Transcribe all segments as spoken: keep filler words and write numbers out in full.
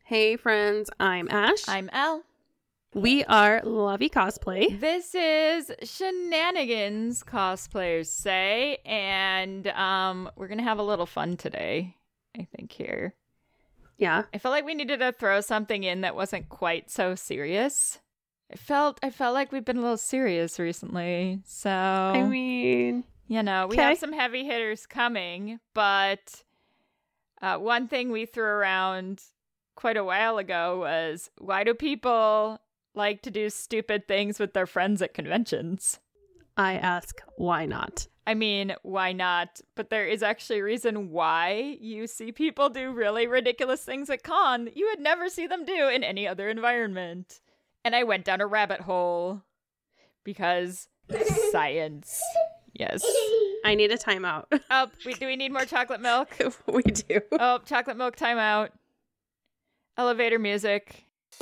Hey friends, I'm Ash. I'm Elle. We are Lovey Cosplay. This is Shenanigans Cosplayers Say, and um, we're going to have a little fun today, I think, here. Yeah. I felt like we needed to throw something in that wasn't quite so serious. I felt I felt like we've been a little serious recently, so... I mean... You know, we okay. have some heavy hitters coming, but uh, one thing we threw around quite a while ago was, why do people like to do stupid things with their friends at conventions? I ask, why not? I mean, why not? But there is actually a reason why you see people do really ridiculous things at con that you would never see them do in any other environment. And I went down a rabbit hole because science. Yes. I need a timeout. Oh, we, do we need more chocolate milk? We do. Oh, chocolate milk timeout. Elevator music.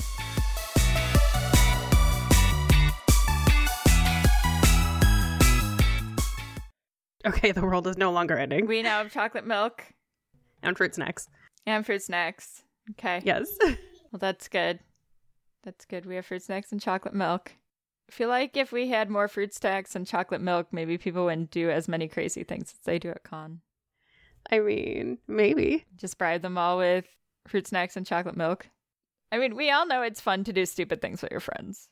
Okay, the world is no longer ending. We now have chocolate milk. And fruit snacks. And fruit snacks. Okay. Yes. Well, that's good. That's good. We have fruit snacks and chocolate milk. I feel like if we had more fruit snacks and chocolate milk, maybe people wouldn't do as many crazy things as they do at con. I mean, maybe. Just bribe them all with fruit snacks and chocolate milk. I mean, we all know it's fun to do stupid things with your friends.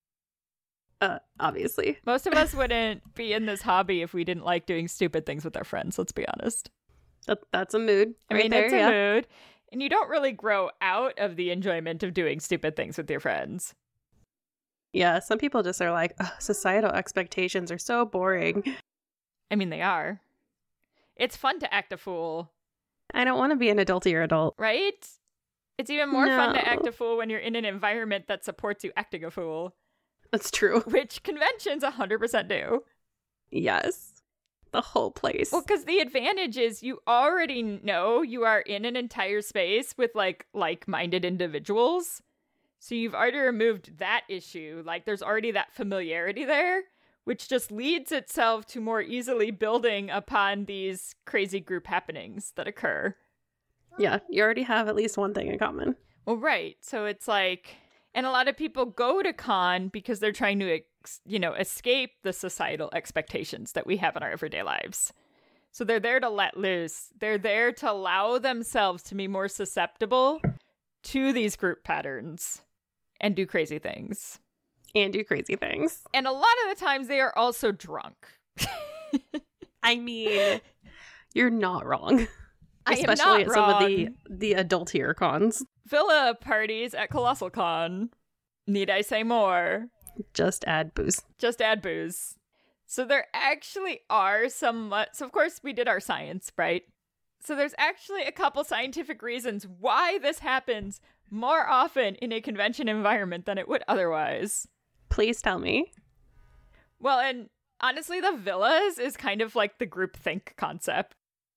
Uh, obviously. Most of us wouldn't be in this hobby if we didn't like doing stupid things with our friends, let's be honest. That, that's a mood. I right mean, there, it's a yeah. mood. And you don't really grow out of the enjoyment of doing stupid things with your friends. Yeah, some people just are like, oh, societal expectations are so boring. I mean, they are. It's fun to act a fool. I don't want to be an adultier adult. Right? It's even more No. fun to act a fool when you're in an environment that supports you acting a fool. That's true. Which conventions one hundred percent do. Yes. The whole place. Well, because the advantage is you already know you are in an entire space with, like, like-minded individuals. So you've already removed that issue. Like, there's already that familiarity there, which just leads itself to more easily building upon these crazy group happenings that occur. Yeah, you already have at least one thing in common. Well, right. So it's like, and a lot of people go to con because they're trying to, ex- you know, escape the societal expectations that we have in our everyday lives. So they're there to let loose. They're there to allow themselves to be more susceptible to these group patterns and do crazy things. And do crazy things. And a lot of the times they are also drunk. I mean, you're not wrong. I am Especially not at some of wrong. the, the adultier cons. Villa parties at Colossal Con. Need I say more? Just add booze. Just add booze. So there actually are some... So of course we did our science, right? So there's actually a couple scientific reasons why this happens more often in a convention environment than it would otherwise. Please tell me. Well, and honestly, the villas is kind of like the groupthink concept.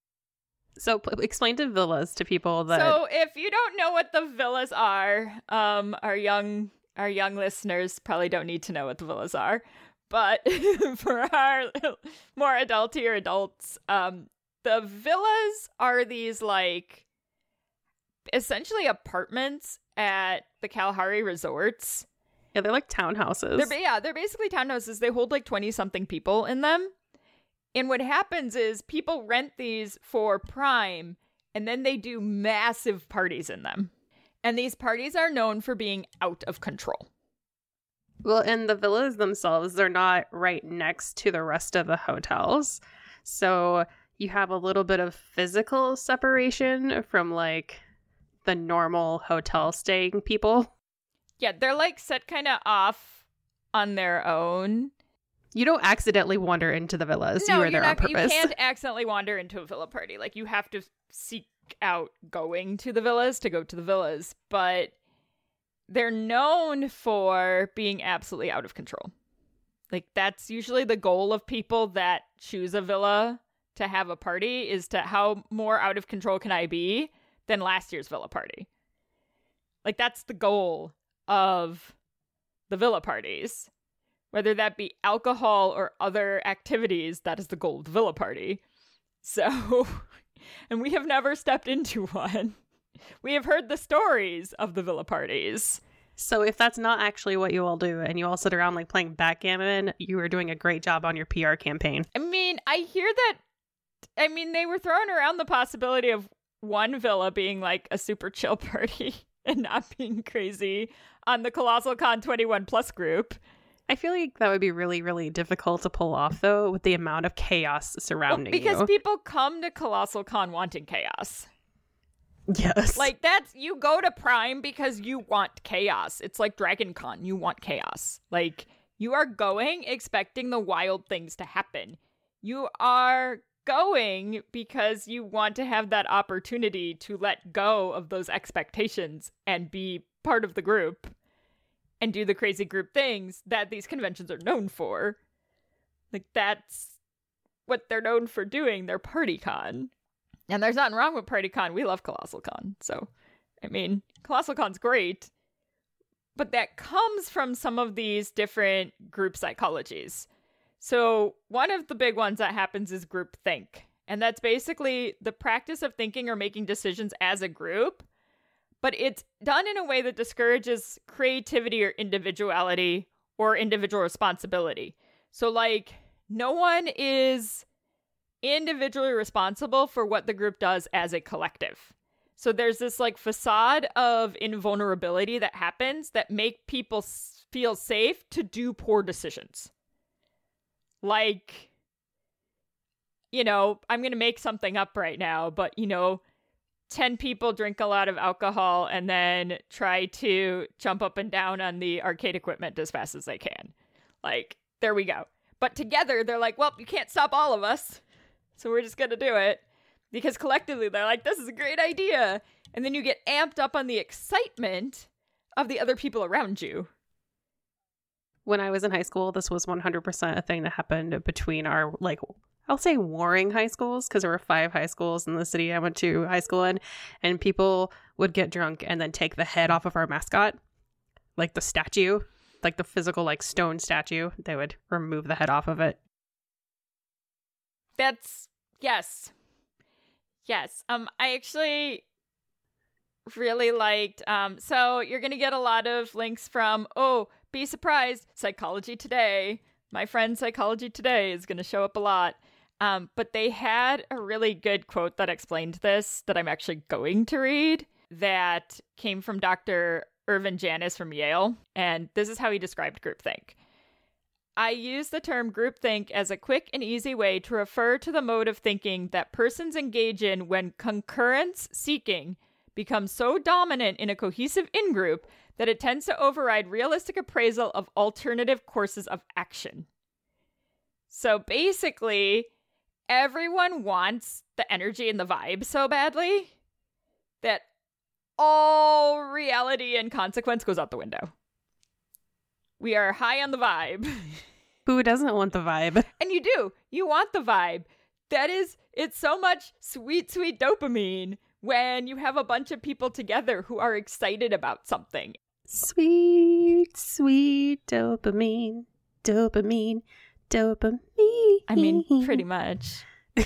So p- explain to villas to people that... So if you don't know what the villas are, um, our young our young listeners probably don't need to know what the villas are. But for our more adultier adults, um, the villas are these, like, essentially apartments at the Kalahari resorts. Yeah, they're like townhouses. They're, ba- yeah, they're basically townhouses. They hold like twenty-something people in them. And what happens is people rent these for Prime, and then they do massive parties in them. And these parties are known for being out of control. Well, and the villas themselves, they're not right next to the rest of the hotels. So you have a little bit of physical separation from, like, the normal hotel staying people. Yeah, they're like set kind of off on their own. You don't accidentally wander into the villas. No, you are you're there not, on purpose. You can't accidentally wander into a villa party. Like, you have to seek out going to the villas to go to the villas. But they're known for being absolutely out of control. Like, that's usually the goal of people that choose a villa to have a party, is to how more out of control can I be than last year's villa party. Like, that's the goal of the villa parties. Whether that be alcohol or other activities, that is the goal of the villa party. So, and we have never stepped into one. We have heard the stories of the villa parties. So if that's not actually what you all do and you all sit around like playing backgammon, you are doing a great job on your P R campaign. I mean, I hear that, I mean, they were throwing around the possibility of one villa being like a super chill party and not being crazy on the Colossal Con twenty-one Plus group. I feel like that would be really, really difficult to pull off, though, with the amount of chaos surrounding well, because you. Because people come to Colossal Con wanting chaos. Yes. Like, that's, you go to Prime because you want chaos. It's like Dragon Con. You want chaos. Like, you are going expecting the wild things to happen. You are going because you want to have that opportunity to let go of those expectations and be part of the group and do the crazy group things that these conventions are known for. Like, that's what they're known for doing. They're party con. And there's nothing wrong with party con. We love Colossal Con. So, I mean, Colossal Con's great. But that comes from some of these different group psychologies. So one of the big ones that happens is groupthink. And that's basically the practice of thinking or making decisions as a group. But it's done in a way that discourages creativity or individuality or individual responsibility. So, like, no one is individually responsible for what the group does as a collective. So there's this, like, facade of invulnerability that happens that make people s- feel safe to do poor decisions. Like, you know, I'm going to make something up right now, but, you know, ten people drink a lot of alcohol and then try to jump up and down on the arcade equipment as fast as they can. Like, there we go. But together, they're like, well, you can't stop all of us, so we're just going to do it. Because collectively, they're like, this is a great idea. And then you get amped up on the excitement of the other people around you. When I was in high school, this was one hundred percent a thing that happened between our, like, I'll say warring high schools, because there were five high schools in the city I went to high school in, and people would get drunk and then take the head off of our mascot, like the statue, like the physical, like, stone statue. They would remove the head off of it. That's, yes. Yes. Um, I actually really liked, um, so you're going to get a lot of links from, oh, be surprised, Psychology Today. My friend Psychology Today is going to show up a lot. Um, but they had a really good quote that explained this that I'm actually going to read that came from Doctor Irvin Janis from Yale. And this is how he described groupthink. I use the term groupthink as a quick and easy way to refer to the mode of thinking that persons engage in when concurrence seeking becomes so dominant in a cohesive in-group that it tends to override realistic appraisal of alternative courses of action. So basically, everyone wants the energy and the vibe so badly that all reality and consequence goes out the window. We are high on the vibe. Who doesn't want the vibe? And you do. You want the vibe. That is, it's so much sweet, sweet dopamine when you have a bunch of people together who are excited about something. Sweet, sweet dopamine, dopamine, dopamine. I mean, pretty much.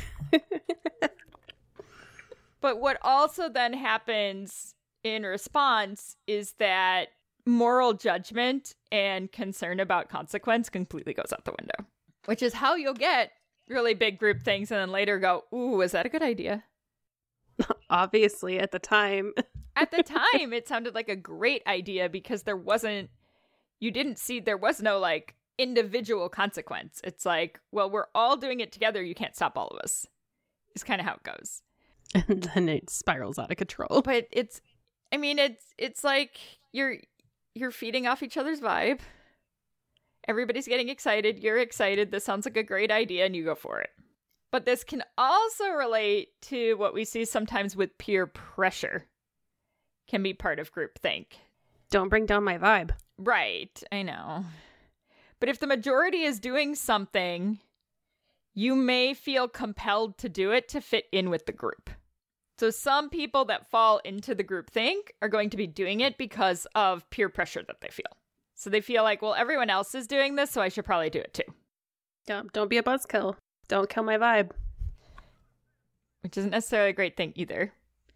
But what also then happens in response is that moral judgment and concern about consequence completely goes out the window. Which is how you'll get really big group things and then later go, ooh, is that a good idea? Obviously, at the time. At the time, it sounded like a great idea because there wasn't, you didn't see, there was no, like, individual consequence. It's like, well, we're all doing it together. You can't stop all of us. It's kind of how it goes. And then it spirals out of control. But it's, I mean, it's it's like you're you're feeding off each other's vibe. Everybody's getting excited. You're excited. This sounds like a great idea, and you go for it. But this can also relate to what we see sometimes with peer pressure. Can be part of groupthink. Don't bring down my vibe. Right, I know. But if the majority is doing something, you may feel compelled to do it to fit in with the group. So some people that fall into the groupthink are going to be doing it because of peer pressure that they feel. So they feel like, well, everyone else is doing this, so I should probably do it too. Don't, don't be a buzzkill. Don't kill my vibe. Which isn't necessarily a great thing either.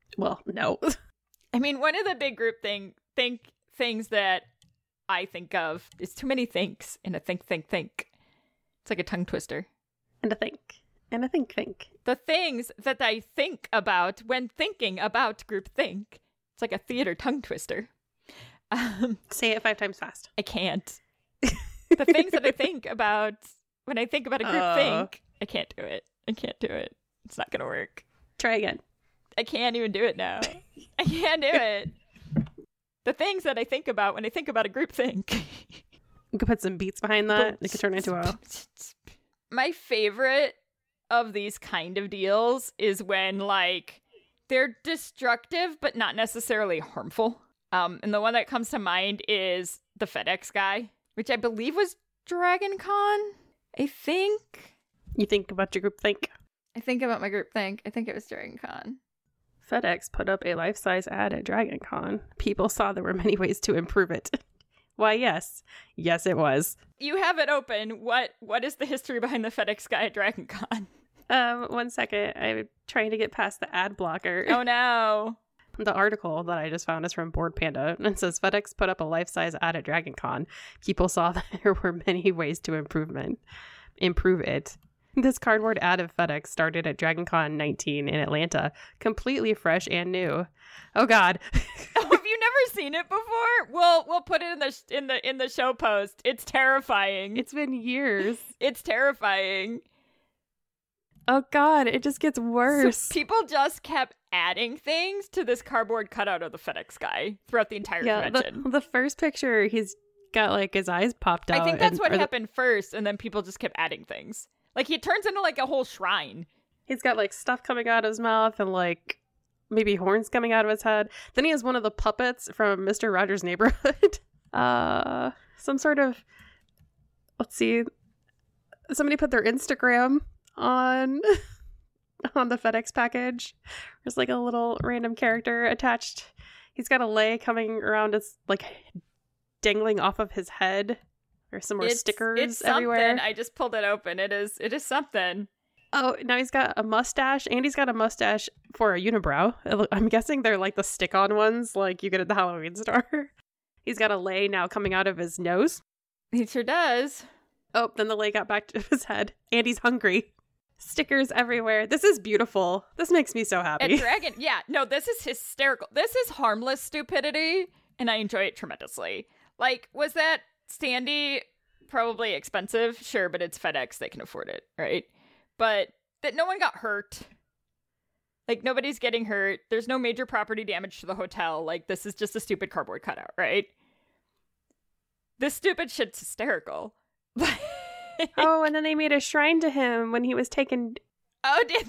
Well, no. I mean, one of the big group thing think things that I think of is too many thinks in a think, think, think. It's like a tongue twister. And a think. And a think, think. The things that I think about when thinking about group think. It's like a theater tongue twister. Um, Say it five times fast. I can't. The things that I think about when I think about a group uh, think. I can't do it. I can't do it. It's not going to work. Try again. I can't even do it now. I can't do it. The things that I think about when I think about a group think. You could put some beats behind that. It could turn into a... My favorite of these kind of deals is when, like, they're destructive but not necessarily harmful. Um, and the one that comes to mind is the FedEx guy, which I believe was Dragon Con, I think. You think about your group think? I think about my group think. I think it was Dragon Con. FedEx put up a life-size ad at Dragon Con. People saw there were many ways to improve it. Why, yes. Yes, it was. You have it open. What What is the history behind the FedEx guy at Dragon Con? Um, one second. I'm trying to get past the ad blocker. Oh, no. The article that I just found is from Board Panda, and it says FedEx put up a life-size ad at Dragon Con. People saw that there were many ways to improvement. Improve it. This cardboard ad of FedEx started at Dragon Con nineteen in Atlanta, completely fresh and new. Oh God! Oh, have you never seen it before? We'll we'll put it in the in the in the show post. It's terrifying. It's been years. It's terrifying. Oh God! It just gets worse. So people just kept adding things to this cardboard cutout of the FedEx guy throughout the entire yeah, convention. The, the first picture, he's got like his eyes popped out. I think that's and, what the, happened first, and then people just kept adding things. Like, he turns into, like, a whole shrine. He's got, like, stuff coming out of his mouth and, like, maybe horns coming out of his head. Then he has one of the puppets from Mister Rogers' Neighborhood. uh, some sort of, let's see, somebody put their Instagram on, on the FedEx package. There's, like, a little random character attached. He's got a lei coming around his, like, dangling off of his head. There's some more it's, stickers it's everywhere. Something. I just pulled it open. It is it is something. Oh, now he's got a mustache. Andy's got a mustache for a unibrow. I'm guessing they're like the stick-on ones like you get at the Halloween store. He's got a lei now coming out of his nose. He sure does. Oh, then the lei got back to his head. Andy's hungry. Stickers everywhere. This is beautiful. This makes me so happy. And Dragon, yeah, no, this is hysterical. This is harmless stupidity, and I enjoy it tremendously. Like, was that standee probably expensive? Sure, but it's FedEx. They can afford it, right? But that no one got hurt. Like, nobody's getting hurt. There's no major property damage to the hotel. Like, this is just a stupid cardboard cutout, right? This stupid shit's hysterical. Oh, and then they made a shrine to him when he was taken. Oh, did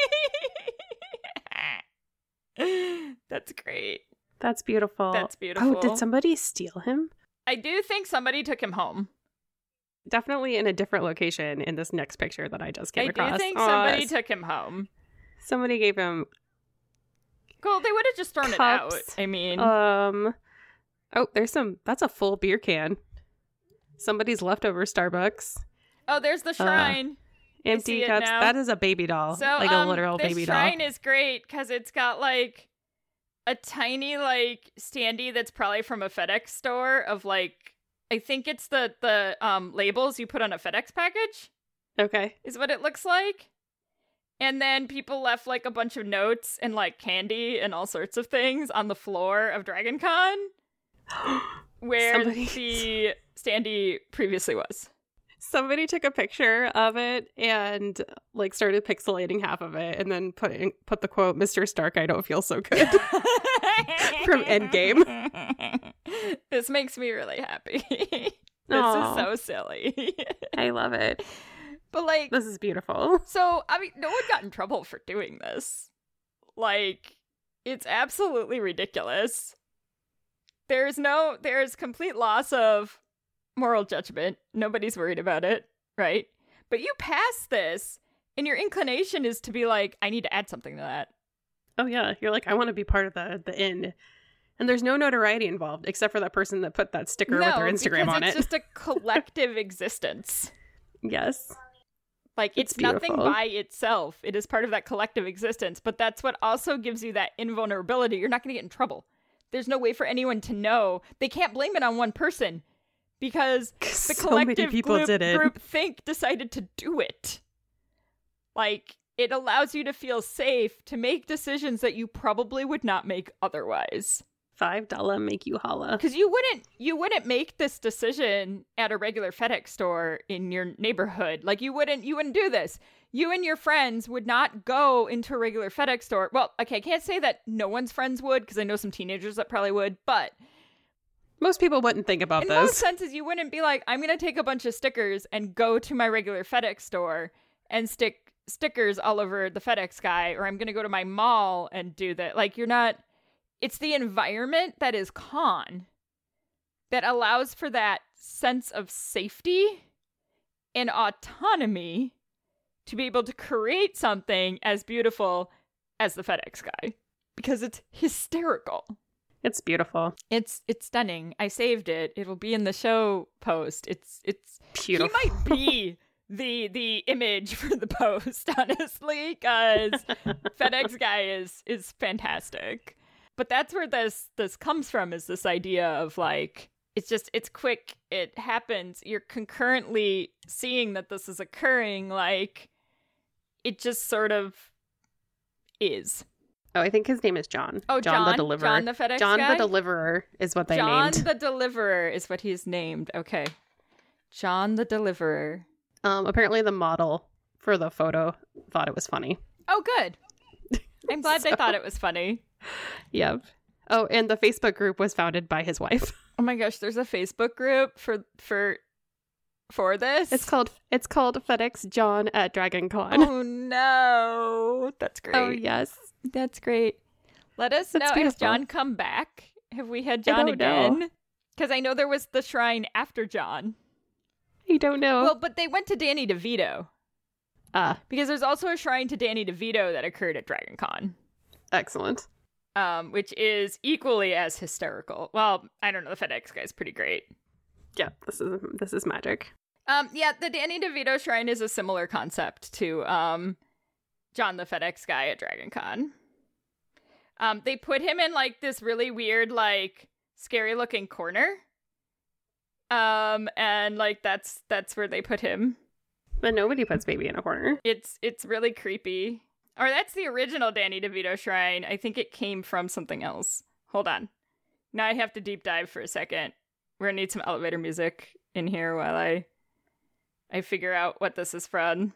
they? That's great. That's beautiful. That's beautiful. Oh, did somebody steal him? I do think somebody took him home. Definitely in a different location in this next picture that I just came I across. do think Aww, somebody took him home. Somebody gave him Well, they would have just thrown cups. it out. I mean, um, oh, there's some. That's a full beer can. Somebody's leftover Starbucks. oh, there's the shrine. Uh, empty see it cups. now. That is a baby doll, So, like um, a literal this baby doll. shrine is great because it's got like a tiny like standee that's probably from a FedEx store of like. I think it's the the um labels you put on a FedEx package. Okay. Is what it looks like. And then people left like a bunch of notes and like candy and all sorts of things on the floor of Dragon Con where Somebody... the standee previously was. Somebody took a picture of it and like started pixelating half of it and then put in, put the quote, "Mister Stark, I don't feel so good." From Endgame. This makes me really happy. This Aww. is so silly. I love it. But like, this is beautiful. So, I mean, no one got in trouble for doing this. Like, it's absolutely ridiculous. There's no, there's complete loss of moral judgment. Nobody's worried about it, right? But you pass this, and your inclination is to be like, I need to add something to that. Oh yeah, you're like, I want to be part of the the end. And there's no notoriety involved, except for that person that put that sticker no, with their Instagram because on it's it. It's just a collective existence. Yes. Like, it's, it's nothing by itself. It is part of that collective existence. But that's what also gives you that invulnerability. You're not going to get in trouble. There's no way for anyone to know. They can't blame it on one person because the so collective people group, did it. group think decided to do it. Like, it allows you to feel safe to make decisions that you probably would not make otherwise. Five dollar make you holla. Because you wouldn't you wouldn't make this decision at a regular FedEx store in your neighborhood. Like, you wouldn't you wouldn't do this. You and your friends would not go into a regular FedEx store. Well, okay, I can't say that no one's friends would, because I know some teenagers that probably would, but most people wouldn't think about in those. most senses, you wouldn't be like, I'm going to take a bunch of stickers and go to my regular FedEx store and stick stickers all over the FedEx guy, or I'm going to go to my mall and do that. Like, you're not... It's the environment that is con that allows for that sense of safety and autonomy to be able to create something as beautiful as the FedEx guy, because it's hysterical. It's beautiful. It's it's stunning. I saved it. It'll be in the show post. It's it's beautiful. He might be the the image for the post, honestly, because FedEx guy is is fantastic. But that's where this this comes from, is this idea of, like, it's just, it's quick, it happens, you're concurrently seeing that this is occurring, like, it just sort of is. Oh, I think his name is John. Oh, John, John the Deliverer. John the FedEx John guy? the Deliverer is what they John named. John the Deliverer is what he's named. Okay. John the Deliverer. Um, apparently the model for the photo thought it was funny. Oh, good. I'm glad So- they thought it was funny. Yep. Oh, and the Facebook group was founded by his wife. Oh my gosh, there's a Facebook group for for for this? It's called it's called FedEx John at DragonCon. Oh no. That's great. Oh yes. That's great. Let us That's know. beautiful. Has John come back? Have we had I John don't know. again? Because I know there was the shrine after John. You don't know. Well, but they went to Danny DeVito. Ah, Because there's also a shrine to Danny DeVito that occurred at DragonCon. excellent. Um, which is equally as hysterical. Well, I don't know. The FedEx guy's pretty great. Yeah, this is this is magic. Um, yeah, the Danny DeVito shrine is a similar concept to um, John the FedEx guy at DragonCon. Um, they put him in, like, this really weird, like, scary-looking corner. Um, and, like, that's that's where they put him. But nobody puts baby in a corner. It's it's really creepy. Or that's the original Danny DeVito shrine. I think it came from something else. Hold on. Now I have to deep dive for a second. We're gonna need some elevator music in here while I I figure out what this is from.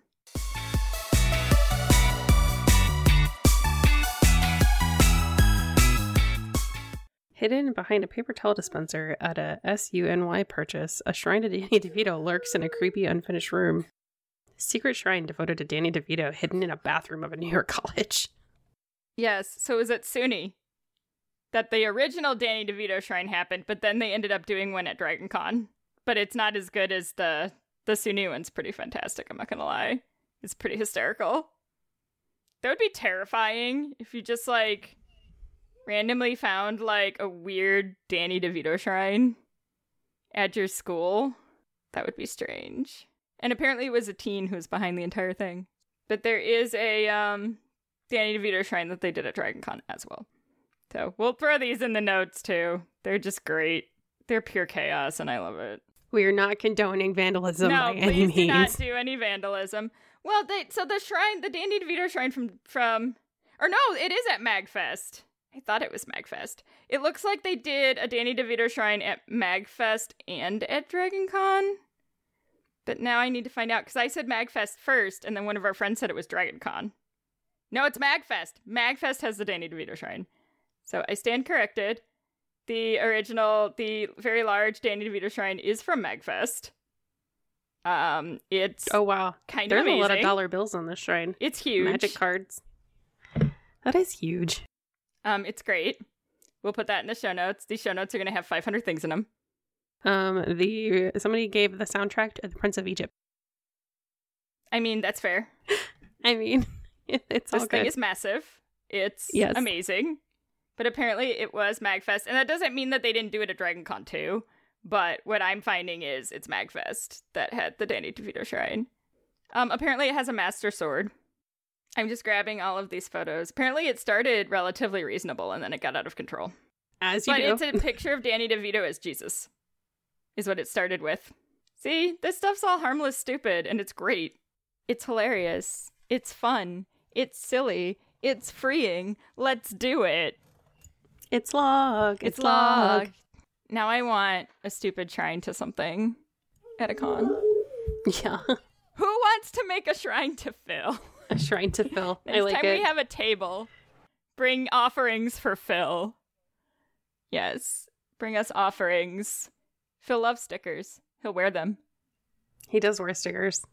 Hidden behind a paper towel dispenser at a S U N Y purchase, a shrine to Danny DeVito lurks in a creepy, unfinished room. Secret shrine devoted to Danny DeVito hidden in a bathroom of a New York college. Yes, so it was at SUNY that the original Danny DeVito shrine happened, but then they ended up doing one at DragonCon. But it's not as good as the the SUNY one's pretty fantastic, I'm not gonna lie. It's pretty hysterical. That would be terrifying if you just, like, randomly found, like, a weird Danny DeVito shrine at your school. That would be strange. And apparently it was a teen who was behind the entire thing. But there is a um, Danny DeVito shrine that they did at DragonCon as well. So we'll throw these in the notes too. They're just great. They're pure chaos and I love it. We are not condoning vandalism No, by any please do not means. do any vandalism. Well, they, so the shrine, the Danny DeVito shrine from, from, or no, it is at MagFest. I thought it was MagFest. It looks like they did a Danny DeVito shrine at MagFest and at DragonCon. But now I need to find out, because I said MagFest first, and then one of our friends said it was DragonCon. No, it's MagFest. MagFest has the Danny DeVito shrine. So I stand corrected. The original, the very large Danny DeVito shrine is from MagFest. Um, it's Oh, wow. kind There's of amazing. a lot of dollar bills on this shrine. It's huge. Magic cards. That is huge. Um, it's great. We'll put that in the show notes. These show notes are going to have five hundred things in them. Um, the somebody gave the soundtrack to The Prince of Egypt. I mean, that's fair. I mean, it's This all thing good. is massive. It's Yes. amazing. But apparently it was MagFest. And that doesn't mean that they didn't do it at DragonCon too. But what I'm finding is it's MagFest that had the Danny DeVito shrine. Um, apparently it has a master sword. I'm just grabbing all of these photos. Apparently it started relatively reasonable and then it got out of control. As you but do. It's a picture of Danny DeVito as Jesus, is what it started with. See, this stuff's all harmless stupid, and it's great. It's hilarious. It's fun. It's silly. It's freeing. Let's do it. It's log. It's, It's log. log. Now I want a stupid shrine to something at a con. Yeah. Who wants to make a shrine to Phil? A shrine to Phil. Next I like time it. we have a table, bring offerings for Phil. Yes. Bring us offerings. Phil loves stickers. He'll wear them. He does wear stickers.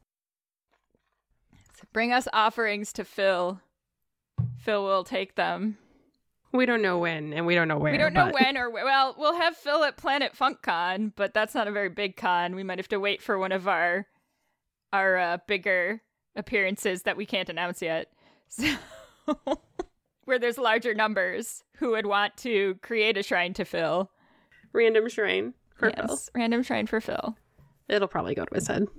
So bring us offerings to Phil. Phil will take them. We don't know when, and we don't know where. We don't know but... when or where. Well, we'll have Phil at Planet Funk Con, but that's not a very big con. We might have to wait for one of our our uh, bigger appearances that we can't announce yet. So, where there's larger numbers who would want to create a shrine to Phil. Random shrine for yes, Phil. Random shrine for Phil. It'll probably go to his head.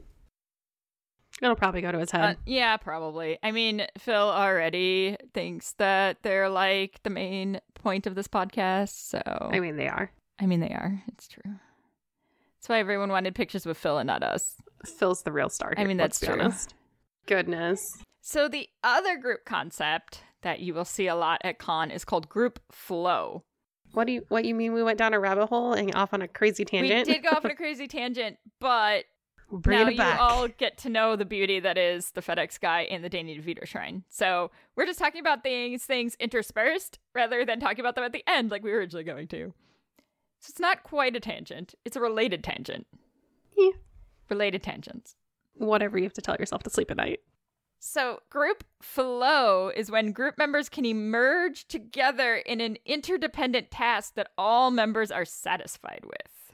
It'll probably go to his head. Uh, yeah, probably. I mean, Phil already thinks that they're like the main point of this podcast, so... I mean, they are. I mean, they are. It's true. That's why everyone wanted pictures with Phil and not us. Phil's the real star here, I mean, that's let's be true. honest. Goodness. So the other group concept that you will see a lot at con is called group flow. What do you what you mean we went down a rabbit hole and off on a crazy tangent? We did go off on a crazy tangent, but Bring now it back. you all get to know the beauty that is the FedEx guy and the Danny DeVito shrine. So we're just talking about things things interspersed rather than talking about them at the end like we were originally going to. So it's not quite a tangent. It's a related tangent. Yeah. Related tangents. Whatever you have to tell yourself to sleep at night. So group flow is when group members can emerge together in an interdependent task that all members are satisfied with.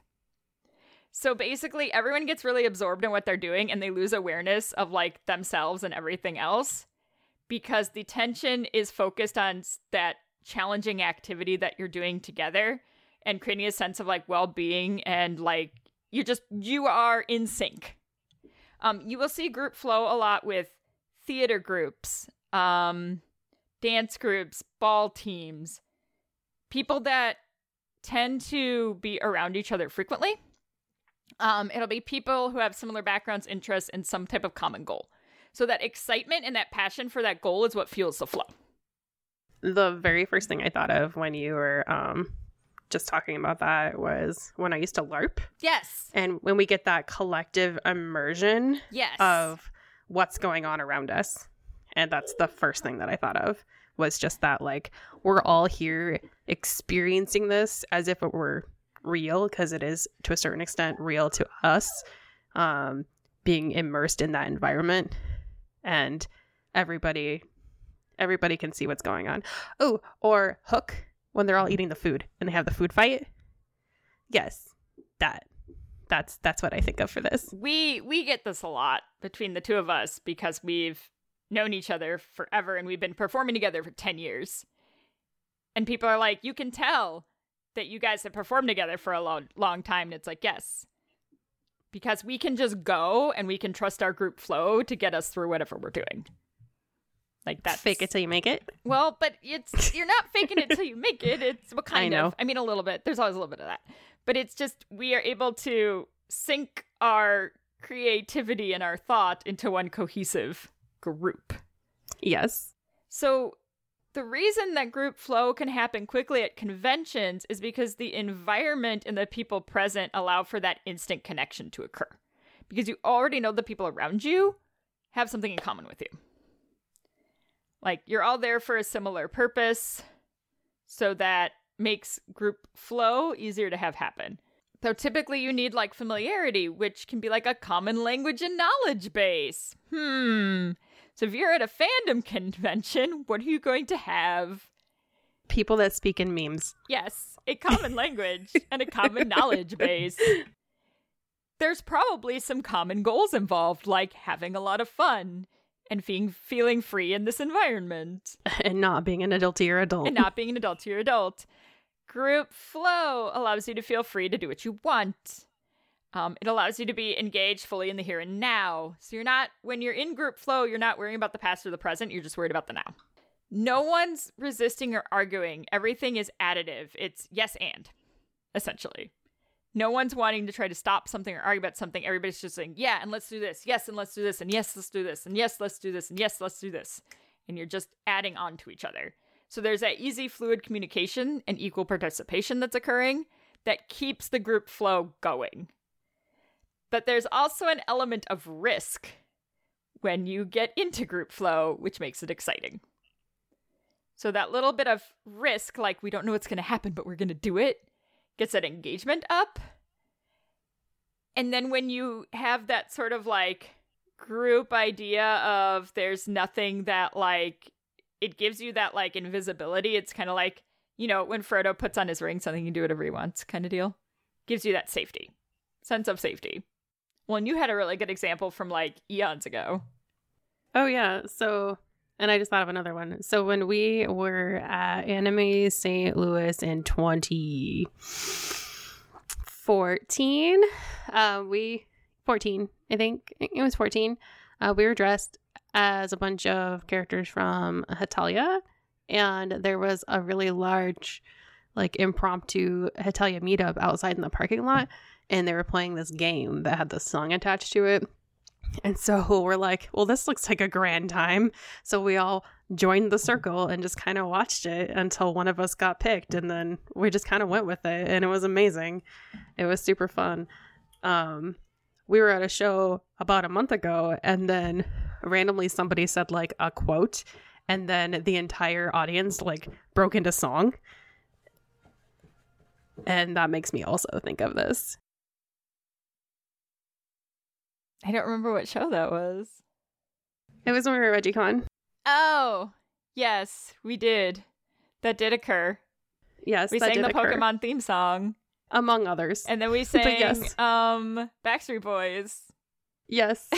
So basically everyone gets really absorbed in what they're doing and they lose awareness of like themselves and everything else because the tension is focused on that challenging activity that you're doing together and creating a sense of like well-being and like you just you are in sync. Um, you will see group flow a lot with theater groups, um, dance groups, ball teams, people that tend to be around each other frequently. Um, it'll be people who have similar backgrounds, interests, and some type of common goal. So that excitement and that passion for that goal is what fuels the flow. The very first thing I thought of when you were um, just talking about that was when I used to LARP. Yes. And when we get that collective immersion Yes. of what's going on around us. And that's the first thing that I thought of was just that, like, we're all here experiencing this as if it were real, because it is to a certain extent real to us, um, being immersed in that environment. And everybody, everybody can see what's going on. Oh, or Hook, when they're all eating the food and they have the food fight. Yes, that. That's that's what I think of for this. We we get this a lot between the two of us because we've known each other forever and we've been performing together for ten years. And people are like, you can tell that you guys have performed together for a long, long time. And it's like, yes. Because we can just go and we can trust our group flow to get us through whatever we're doing. Like that's Fake it till you make it. Well, but it's you're not faking it till you make it. It's what kind I know. of. I mean, a little bit. There's always a little bit of that. But it's just we are able to sync our creativity and our thought into one cohesive group. Yes. So the reason that group flow can happen quickly at conventions is because the environment and the people present allow for that instant connection to occur. Because you already know the people around you have something in common with you. Like, you're all there for a similar purpose, so that makes group flow easier to have happen. So typically you need, like, familiarity, which can be like a common language and knowledge base. Hmm. So if you're at a fandom convention, what are you going to have? People that speak in memes. Yes, a common language and a common knowledge base. There's probably some common goals involved, like having a lot of fun and feeling feeling free in this environment. And not being an adultier adult. And not being an adult to your adult. Group flow allows you to feel free to do what you want. Um, it allows you to be engaged fully in the here and now. So you're not, when you're in group flow, you're not worrying about the past or the present. You're just worried about the now. No one's resisting or arguing. Everything is additive. It's yes and, essentially. No one's wanting to try to stop something or argue about something. Everybody's just saying, yeah, and let's do this. Yes, and let's do this. And yes, let's do this. And yes, let's do this. And yes, let's do this. And you're just adding on to each other. So there's that easy, fluid communication and equal participation that's occurring that keeps the group flow going. But there's also an element of risk when you get into group flow, which makes it exciting. So that little bit of risk, like we don't know what's going to happen, but we're going to do it, gets that engagement up. And then when you have that sort of like group idea of there's nothing that like, it gives you that like invisibility. It's kind of like, you know, when Frodo puts on his ring, something he can do whatever he wants kind of deal. Gives you that safety, sense of safety. Well, and you had a really good example from like eons ago. Oh, yeah. So, and I just thought of another one. So when we were at Anime Saint Louis in twenty fourteen, uh, we, fourteen, I think it was fourteen, uh, we were dressed as a bunch of characters from Hetalia, and there was a really large, like, impromptu Hetalia meetup outside in the parking lot, and they were playing this game that had this song attached to it. And so we're like, well, this looks like a grand time. So we all joined the circle and just kind of watched it until one of us got picked. And then we just kind of went with it. And it was amazing. It was super fun. Um, we were at a show about a month ago, and then randomly somebody said like a quote. And then the entire audience like broke into song. And that makes me also think of this. I don't remember what show that was. It was when we were at RegieCon. Oh, yes, we did. That did occur. Yes, we that sang did the occur. Pokemon theme song. Among others. And then we sang yes. um, Backstreet Boys. Yes.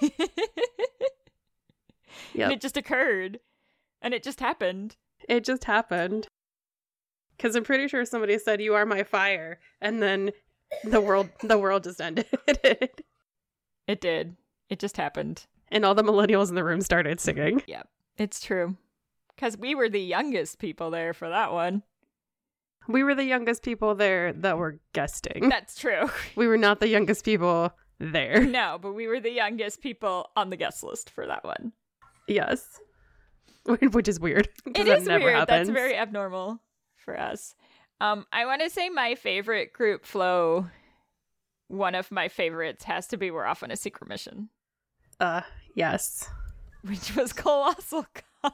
Yep. And it just occurred. And it just happened. It just happened. Because I'm pretty sure somebody said, "You are my fire." And then the world the world just ended. It did. It just happened. And all the millennials in the room started singing. Yep, it's true. Because we were the youngest people there for that one. We were the youngest people there that were guesting. That's true. We were not the youngest people there. No, but we were the youngest people on the guest list for that one. Yes. Which is weird. It is never weird. Happens. That's very abnormal for us. Um, I want to say my favorite group flow, one of my favorites has to be We're Off on a Secret Mission. Uh, yes. Which was Colossal Con.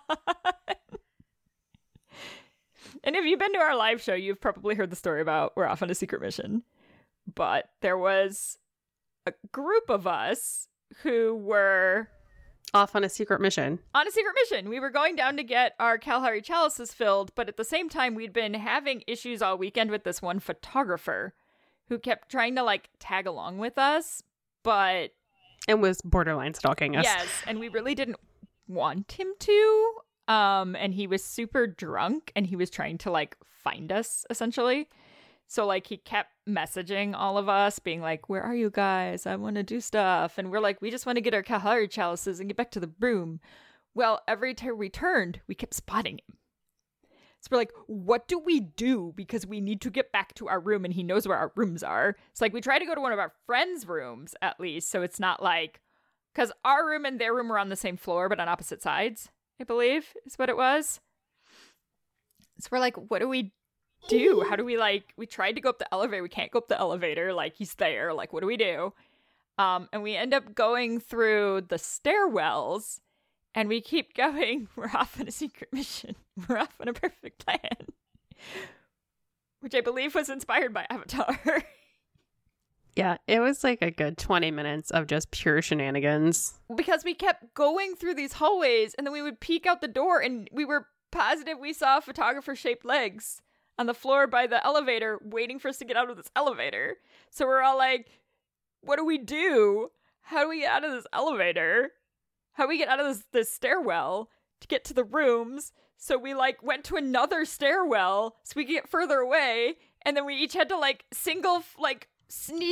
And if you've been to our live show, you've probably heard the story about We're Off on a Secret Mission. But there was a group of us who were off on a secret mission. On a secret mission. We were going down to get our Kalahari chalices filled, but at the same time, we'd been having issues all weekend with this one photographer who kept trying to, like, tag along with us, but... and was borderline stalking us. Yes, and we really didn't want him to. Um, and he was super drunk, and he was trying to, like, find us, essentially. So, like, he kept messaging all of us, being like, "Where are you guys? I want to do stuff." And we're like, "We just want to get our Kalahari chalices and get back to the room." Well, every time we turned, we kept spotting him. So we're like, what do we do? Because we need to get back to our room, and he knows where our rooms are. It's like, we try to go to one of our friends' rooms, at least, so it's not like... because our room and their room were on the same floor, but on opposite sides, I believe, is what it was. So we're like, what do we do? How do we, like... we tried to go up the elevator. We can't go up the elevator. Like, he's there. Like, what do we do? Um, and we end up going through the stairwells, and we keep going. We're off on a secret mission. We're off on a perfect plan. Which I believe was inspired by Avatar. Yeah, it was like a good twenty minutes of just pure shenanigans. Because we kept going through these hallways, and then we would peek out the door, and we were positive we saw photographer-shaped legs on the floor by the elevator waiting for us to get out of this elevator. So we're all like, what do we do? How do we get out of this elevator? How do we get out of this, this stairwell to get to the rooms? So we, like, went to another stairwell so we could get further away, and then we each had to, like, single, like, sneak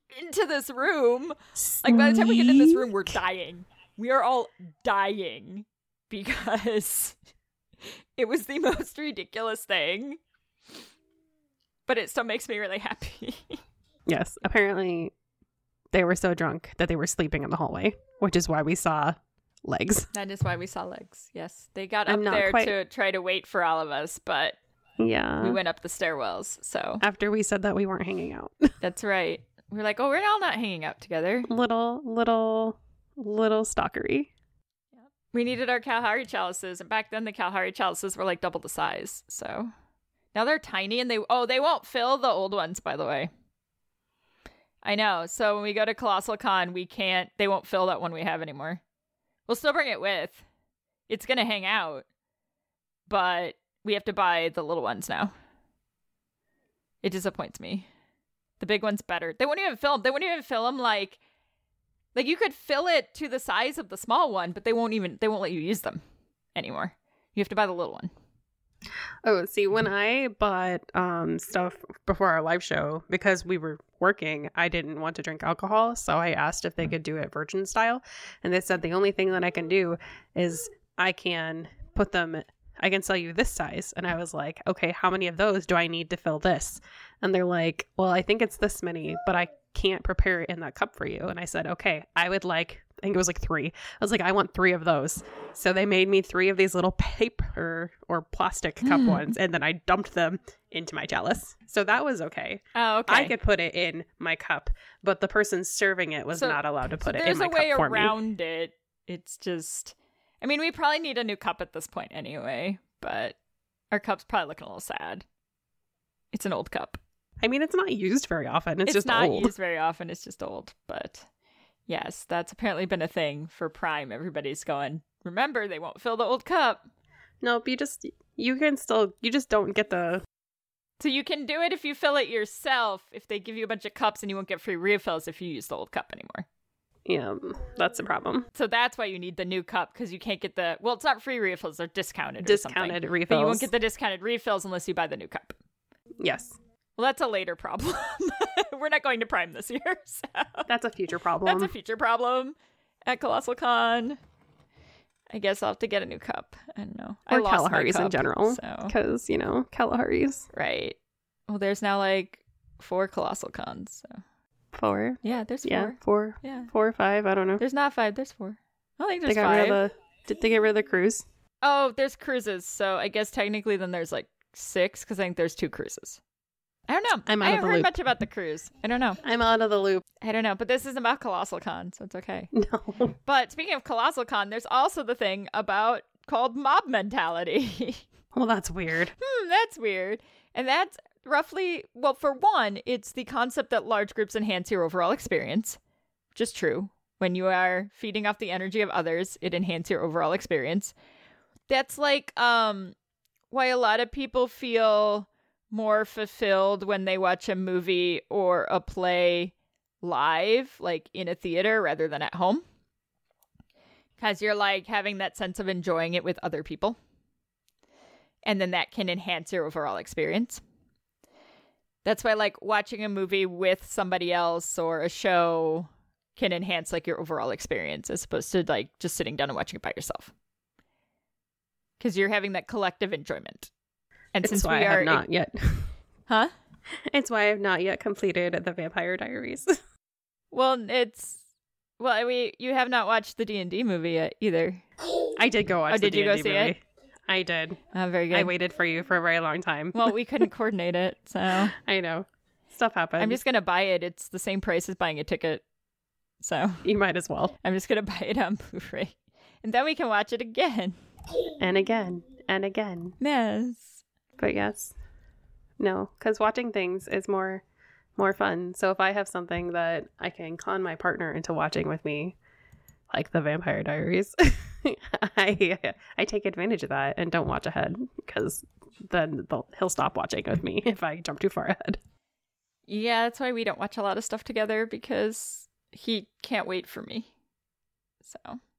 into this room. Like, by the time we get in this room, we're dying. We are all dying because it was the most ridiculous thing. But it still makes me really happy. Yes, apparently they were so drunk that they were sleeping in the hallway, which is why we saw legs. That is why we saw legs. Yes, they got I'm up not there quite- to try to wait for all of us, but Yeah. we went up the stairwells. So After we said that we weren't hanging out. that's right. We were like, oh, we're all not hanging out together. little, little, little stalkery. We needed our Kalahari chalices, and back then the Kalahari chalices were like double the size. So now they're tiny, and they oh they won't fill the old ones, by the way. I know. So when we go to Colossal Con, we can't. They won't fill that one we have anymore. We'll still bring it with. It's gonna hang out, but we have to buy the little ones now. It disappoints me. The big one's better. They won't even fill them. They won't even fill them like. Like, you could fill it to the size of the small one, but they won't even, they won't let you use them anymore. You have to buy the little one. Oh, see, when I bought um stuff before our live show, because we were working, I didn't want to drink alcohol. So I asked if they could do it virgin style. And they said the only thing that I can do is I can put them, I can sell you this size. And I was like, okay, how many of those do I need to fill this? And they're like, well, I think it's this many, but I can't prepare it in that cup for you. And I said, okay, I would like, I think it was like three. I was like, I want three of those. So they made me three of these little paper or plastic cup Mm. ones, and then I dumped them into my chalice. So that was okay. Oh, okay. I could put it in my cup, but the person serving it was So- not allowed to So put it in there's my a way cup for me. around it. It's just, I mean, we probably need a new cup at this point anyway, but our cup's probably looking a little sad. It's an old cup. I mean, it's not used very often. It's, It's, just not old. used very often. It's just old. But yes, that's apparently been a thing for Prime. Everybody's going, remember, they won't fill the old cup. Nope, you just, you can still, you just don't get the, So you can do it if you fill it yourself, if they give you a bunch of cups, and you won't get free refills if you use the old cup anymore. yeah, that's the problem. So that's why you need the new cup, because you can't get the, well, it's not free refills, they're discounted or something. Discounted refills. But you won't get the discounted refills unless you buy the new cup. Yes, Well, that's a later problem. We're not going to Prime this year, so that's a future problem. that's a future problem at Colossal Con. I guess I'll have to get a new cup. I don't know. I or lost my Kalahari's in cup, general, So because, you know, Kalahari's. right. Well, there's now like four Colossal Cons. So Four. yeah, there's Yeah, four. four. Yeah, Four or five, I don't know. there's not five. There's four. I don't think They there's got five. rid of the, did they get rid of the cruise? Oh, there's cruises. So I guess technically then there's like six, because I think there's two cruises. I don't know. I'm out I of haven't the heard loop. much about the cruise. I don't know. I'm out of the loop. I don't know. But this isn't about Colossal Con, so it's okay. No. But speaking of Colossal Con, there's also the thing about called mob mentality. Well, that's weird. hmm, that's weird. And that's roughly, well, for one, it's the concept that large groups enhance your overall experience, which is true. When you are feeding off the energy of others, it enhances your overall experience. That's like um why a lot of people feel more fulfilled when they watch a movie or a play live, like in a theater rather than at home. Because you're like having that sense of enjoying it with other people. And then that can enhance your overall experience. That's why like watching a movie with somebody else or a show can enhance like your overall experience as opposed to like just sitting down and watching it by yourself. Because you're having that collective enjoyment. And It's since why we I are have not yet. Huh? It's why I have not yet completed the Vampire Diaries. Well, it's well, we you have not watched the D and D movie yet either. I did go watch Oh, the did you go D and D see movie. it? I did. Oh, very good. I waited for you for a very long time. Well, we couldn't coordinate it, so I know. Stuff happens. I'm just gonna buy it. It's the same price as buying a ticket. So You might as well. I'm just gonna buy it on Blu-ray. And then we can watch it again. And again. And again. Yes. But yes. No, because watching things is more more fun. So if I have something that I can con my partner into watching with me, like the Vampire Diaries, I I take advantage of that and don't watch ahead, because then they'll, he'll stop watching with me if I jump too far ahead. Yeah, that's why we don't watch a lot of stuff together, because he can't wait for me. So.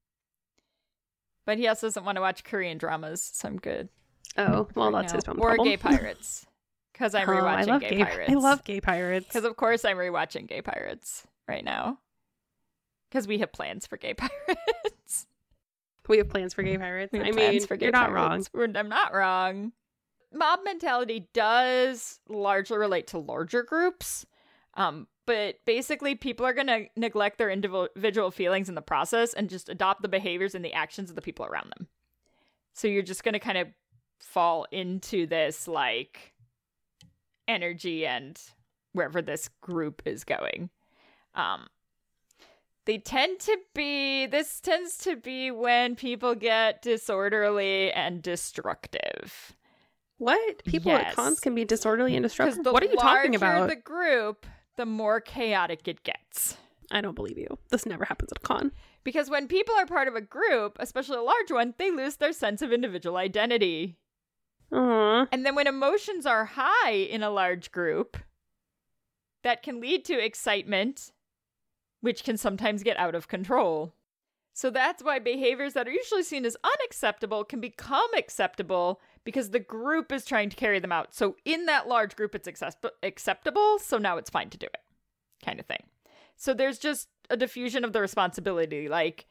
But he also doesn't want to watch Korean dramas, so I'm good. Oh, well, right that's now. his own Or problem. gay pirates. Because I'm Oh, rewatching I love Gay, gay Pirates. I love Gay Pirates. Because of course I'm rewatching Gay Pirates right now. Because we have plans for Gay Pirates. We have plans for Gay Pirates. We have I plans mean, for Gay you're not Pirates. wrong. We're- I'm not wrong. Mob mentality does largely relate to larger groups. Um, but basically, people are going to neglect their individual feelings in the process and just adopt the behaviors and the actions of the people around them. So you're just going to kind of fall into this, like, energy and wherever this group is going. Um, they tend to be, this tends to be when people get disorderly and destructive. What? People Yes. at cons can be disorderly and Because destructive? the What are you talking larger about? the group, the more chaotic it gets. I don't believe you. This never happens at a con. Because when people are part of a group, especially a large one, they lose their sense of individual identity. Aww. And then when emotions are high in a large group, that can lead to excitement, which can sometimes get out of control. So that's why behaviors that are usually seen as unacceptable can become acceptable because the group is trying to carry them out. So in that large group, it's access- acceptable, so now it's fine to do it, kind of thing. So there's just a diffusion of the responsibility. Like,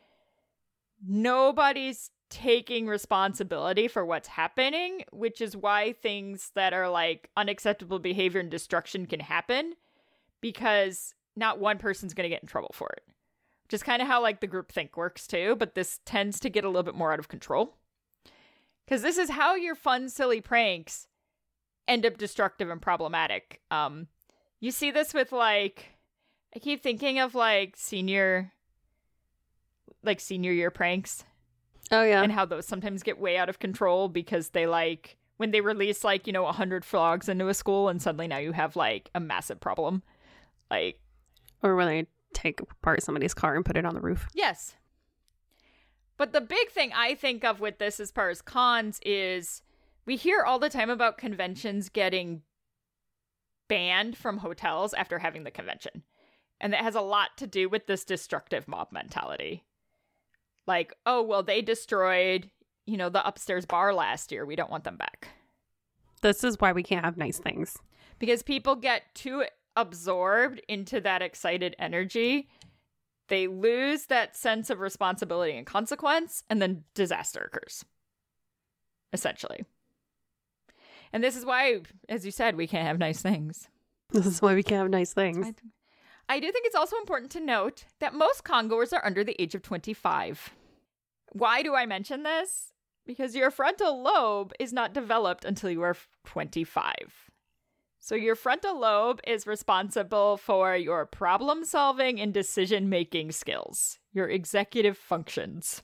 nobody's taking responsibility for what's happening, which is why things that are like unacceptable behavior and destruction can happen, because not one person's going to get in trouble for it. Which is kind of how like the groupthink works too, but this tends to get a little bit more out of control. Because this is how your fun, silly pranks end up destructive and problematic. Um, you see this with like, I keep thinking of like senior, like senior year pranks. Oh, yeah. And how those sometimes get way out of control because they like, when they release like, you know, a hundred frogs into a school and suddenly now you have like a massive problem. Like, Or when they take apart somebody's car and put it on the roof. yes. But the big thing I think of with this as far as cons is we hear all the time about conventions getting banned from hotels after having the convention. And that has a lot to do with this destructive mob mentality. Like, oh, well, they destroyed, you know, the upstairs bar last year. We don't want them back. This is why we can't have nice things. Because people get too absorbed into that excited energy, they lose that sense of responsibility and consequence, and then disaster occurs. Essentially. And this is why, as you said, we can't have nice things. This is why we can't have nice things. I, th- I do think it's also important to note that most congoers are under the age of twenty-five. Why do I mention this? Because your frontal lobe is not developed until you are twenty-five. So your frontal lobe is responsible for your problem solving and decision making skills, your executive functions.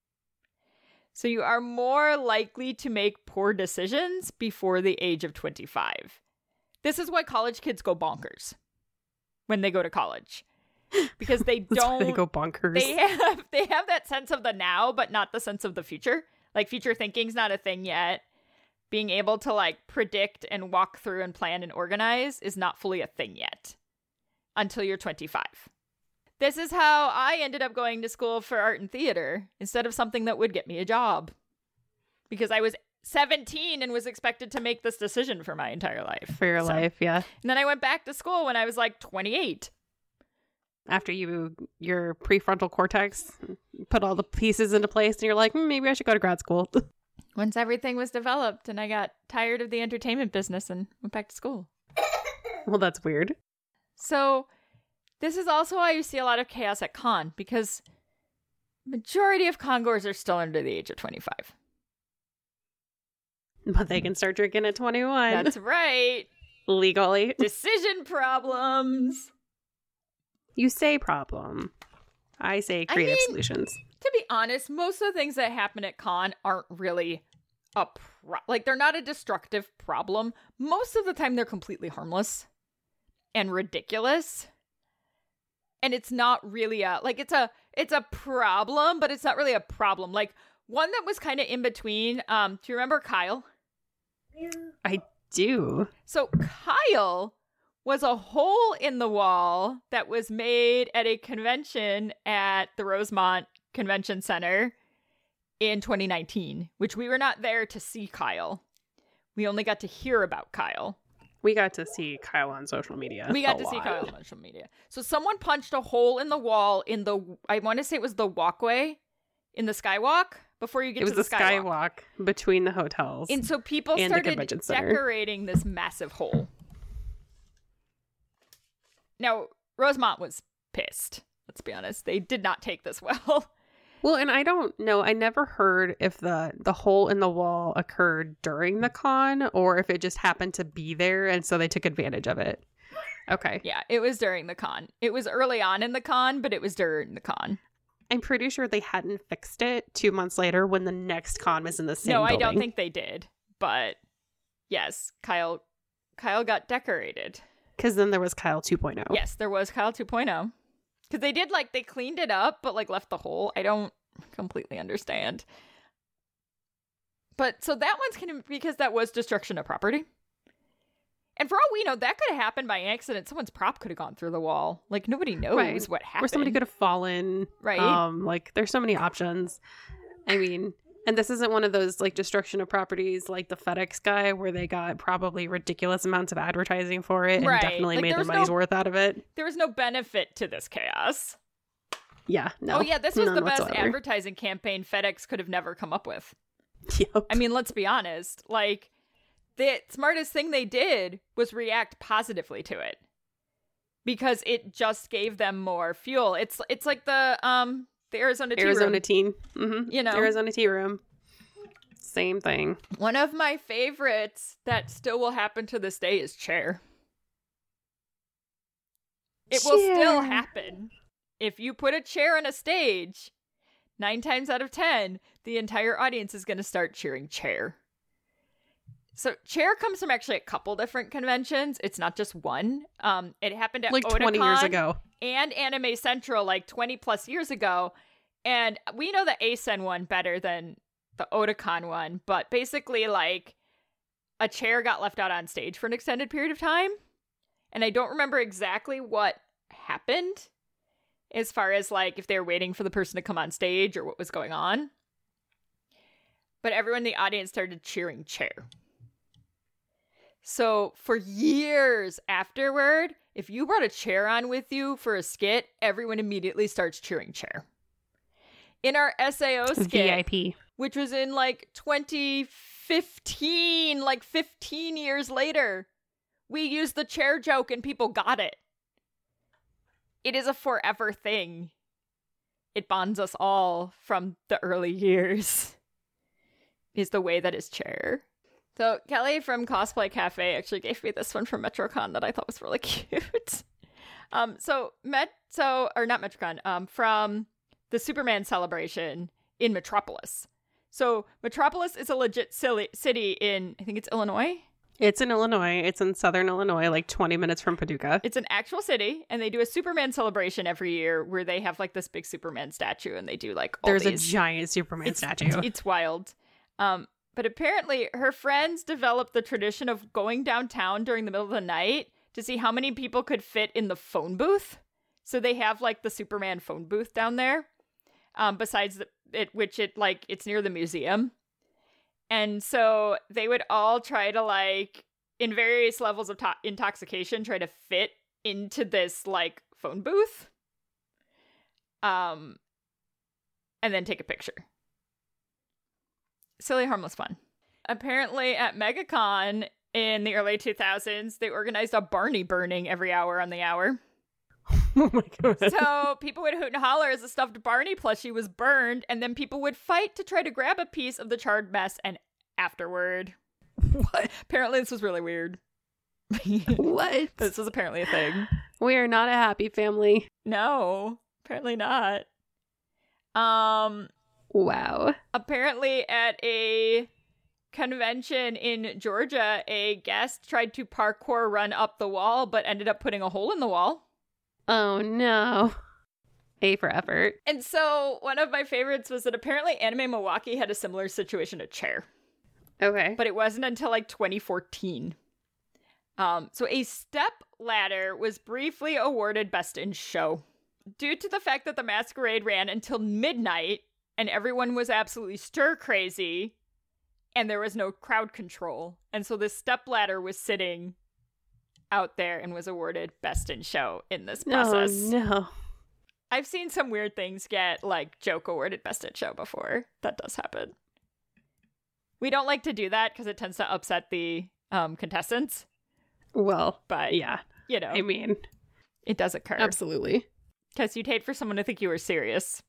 So you are more likely to make poor decisions before the age of twenty-five. This is why college kids go bonkers when they go to college. Because they That's don't why they go bonkers. They have they have that sense of the now, but not the sense of the future. Like future thinking's not a thing yet. Being able to like predict and walk through and plan and organize is not fully a thing yet until you're twenty-five. This is how I ended up going to school for art and theater instead of something that would get me a job. Because I was seventeen and was expected to make this decision for my entire life. For your So- life, yeah. And then I went back to school when I was like twenty-eight. After you, your prefrontal cortex put all the pieces into place and you're like, hmm, maybe I should go to grad school. Once everything was developed and I got tired of the entertainment business and went back to school. Well, that's weird. So this is also why you see a lot of chaos at con, because majority of congoers are still under the age of twenty-five. But they can start drinking at twenty-one. That's right. Legally. Decision problems. You say problem. I say I creative mean- solutions. To be honest, most of the things that happen at con aren't really a pro- like they're not a destructive problem. Most of the time they're completely harmless and ridiculous. And it's not really a like it's a it's a problem, but it's not really a problem. Like one that was kind of in between. Um, do you remember Kyle? I do. So Kyle was a hole in the wall that was made at a convention at the Rosemont Convention Center in twenty nineteen, which we were not there to see Kyle. We only got to hear about Kyle. We got to see Kyle on social media. We got a to lot. see Kyle on social media. So someone punched a hole in the wall in the, I want to say it was the walkway in the skywalk before you get It was to the, the skywalk. skywalk between the hotels. And so people and the started convention center. decorating this massive hole. Now, Rosemont was pissed. Let's be honest. They did not take this well. Well, and I don't know. I never heard if the the hole in the wall occurred during the con or if it just happened to be there and so they took advantage of it. Okay. Yeah, it was during the con. It was early on in the con, but it was during the con. I'm pretty sure they hadn't fixed it two months later when the next con was in the same No, building. I don't think they did. But yes, Kyle Kyle got decorated. Because then there was Kyle two point oh. Yes, there was Kyle two point oh. Because they did, like, they cleaned it up, but, like, left the hole. I don't completely understand. But, so that one's kind of, because that was destruction of property. And for all we know, that could have happened by accident. Someone's prop could have gone through the wall. Like, nobody knows Right. what happened. Or somebody could have fallen. Right. Um, like, there's so many options. I mean, and this isn't one of those, like, destruction of properties like the FedEx guy where they got probably ridiculous amounts of advertising for it and Right. definitely Like, made there their was money's no- worth out of it. There was no benefit to this chaos. Yeah, no. Oh, yeah, this was none the best whatsoever. advertising campaign FedEx could have never come up with. Yep. I mean, let's be honest. Like, the smartest thing they did was react positively to it. Because it just gave them more fuel. It's it's like the um the Arizona Tea Arizona Room. Teen. Mm-hmm. You know. Arizona Tea Room. Same thing. One of my favorites that still will happen to this day is Chair. It will still Chair. happen. If you put a chair on a stage, nine times out of ten, the entire audience is going to start cheering Chair. So Chair comes from actually a couple different conventions. It's not just one. Um, it happened at Like twenty years Otakon ago. and Anime Central like twenty plus years ago. And we know the A S E N one better than the Otakon one. But basically, like, a chair got left out on stage for an extended period of time. And I don't remember exactly what happened as far as, like, if they were waiting for the person to come on stage or what was going on. But everyone in the audience started cheering Chair. So for years afterward, if you brought a chair on with you for a skit, everyone immediately starts cheering Chair. In our S A O skit, V I P. which was in like twenty fifteen, like fifteen years later, we used the chair joke and people got it. It is a forever thing. It bonds us all from the early years. Is the way that is Chair. So Kelly from Cosplay Cafe actually gave me this one from MetroCon that I thought was really cute. um, so Met, so or not MetroCon, um, from the Superman celebration in Metropolis. So Metropolis is a legit silly city in, I think it's Illinois. It's in Illinois. It's in southern Illinois, like twenty minutes from Paducah. It's an actual city, and they do a Superman celebration every year where they have like this big Superman statue, and they do like all There's these... a giant Superman it's, statue. It's wild. Um, but apparently her friends developed the tradition of going downtown during the middle of the night to see how many people could fit in the phone booth. So they have like the Superman phone booth down there. Um, besides the, it, which it like, it's near the museum. And so they would all try to like, in various levels of to- intoxication, try to fit into this like phone booth. Um, and then take a picture. Silly, harmless fun. Apparently at MegaCon in the early two thousands, they organized a Barney burning every hour on the hour. Oh my god. So people would hoot and holler as a stuffed Barney plushie was burned, and then people would fight to try to grab a piece of the charred mess and afterward. What? Apparently this was really weird. What? This was apparently a thing. We are not a happy family. No, apparently not. Um, Wow. apparently at a convention in Georgia, a guest tried to parkour run up the wall, but ended up putting a hole in the wall. Oh no. A for effort. And so one of my favorites was that apparently Anime Milwaukee had a similar situation at Chair. Okay. But it wasn't until like twenty fourteen. Um, so a step ladder was briefly awarded Best in Show. Due to the fact that the masquerade ran until midnight and everyone was absolutely stir crazy and there was no crowd control. And so this step ladder was sitting out there and was awarded Best in Show in this process. Oh, no. I've seen some weird things get, like, joke awarded Best in Show before. That does happen. We don't like to do that because it tends to upset the um, contestants. Well, but, yeah. You know. I mean, it does occur. Absolutely. Because you'd hate for someone to think you were serious.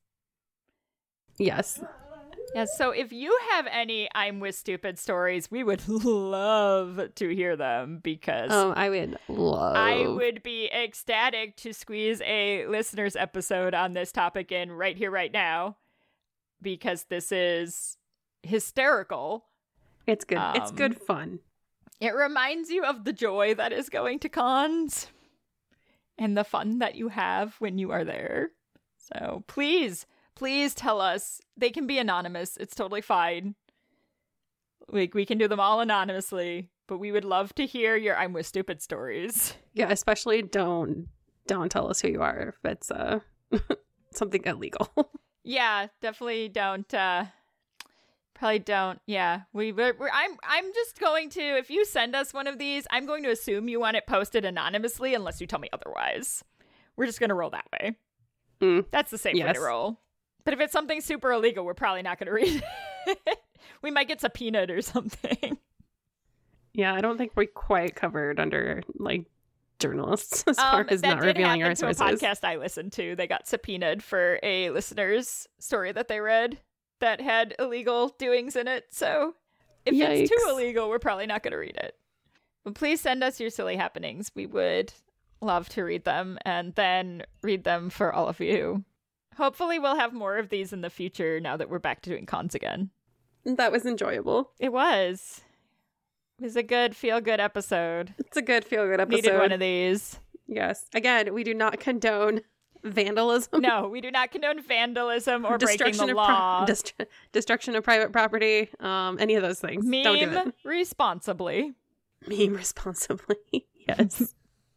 Yes. Yeah, so if you have any I'm with stupid stories, we would love to hear them because um, I would love. I would be ecstatic to squeeze a listener's episode on this topic in right here, right now, because this is hysterical. It's good. Um, it's good fun. It reminds you of the joy that is going to cons and the fun that you have when you are there. So please. Please tell us. They can be anonymous. It's totally fine. Like, we can do them all anonymously, but we would love to hear your I'm with stupid stories. Yeah, especially don't don't tell us who you are if it's uh something illegal. Yeah, definitely don't. Uh, probably don't. Yeah, we. We're, we're, I'm. I'm just going to. If you send us one of these, I'm going to assume you want it posted anonymously, unless you tell me otherwise. We're just gonna roll that way. Mm. That's the safe yes. way to roll. But if it's something super illegal, we're probably not going to read it. We might get subpoenaed or something. Yeah, I don't think we quite covered under, like, journalists as um, far as not revealing our sources. That did happen to a podcast I listened to. They got subpoenaed for a listener's story that they read that had illegal doings in it. So if Yikes. it's too illegal, we're probably not going to read it. But please send us your silly happenings. We would love to read them and then read them for all of you. Hopefully we'll have more of these in the future now that we're back to doing cons again. That was enjoyable. It was. It was a good feel-good episode. It's a good feel-good episode. Needed one of these. Yes. Again, we do not condone vandalism. No, we do not condone vandalism or breaking the of law. Pro- dest- destruction of private property. Um, any of those things. Meme Don't do it. responsibly. Meme responsibly. Yes.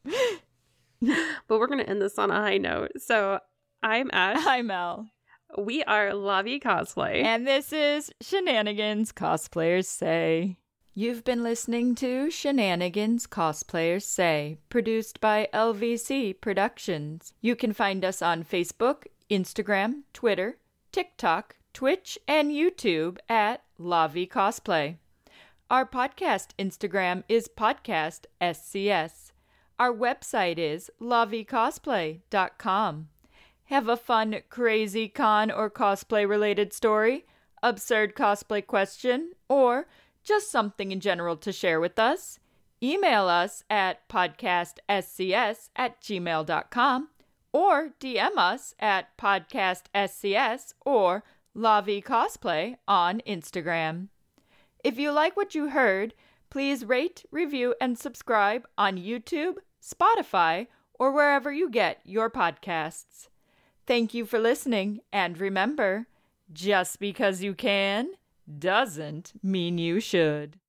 But we're going to end this on a high note. So I'm Ash. I'm Mel. We are Lavi Cosplay. And this is Shenanigans Cosplayers Say. You've been listening to Shenanigans Cosplayers Say, produced by L V C Productions. You can find us on Facebook, Instagram, Twitter, TikTok, Twitch, and YouTube at Lavi Cosplay. Our podcast Instagram is podcast S C S. Our website is lavi cosplay dot com. Have a fun, crazy con or cosplay-related story, absurd cosplay question, or just something in general to share with us? Email us at podcast S C S at gmail dot com or D M us at podcast S C S or Lavi Cosplay on Instagram. If you like what you heard, please rate, review, and subscribe on YouTube, Spotify, or wherever you get your podcasts. Thank you for listening, and remember, just because you can doesn't mean you should.